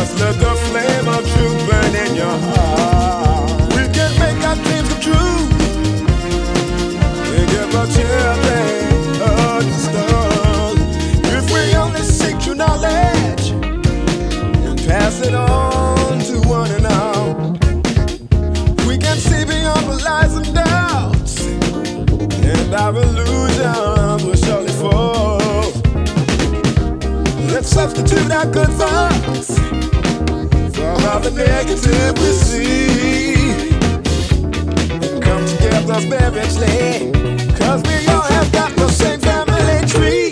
Just let the flame of truth burn in your heart. We can make our dreams come true and give our children a new start. If we only seek true knowledge and pass it on to one and all, we can see beyond the lies and doubts, and our illusions will surely fall. Let's substitute our good thoughts for all the negative we see, and come together spiritually, 'cause we all have got the same family tree.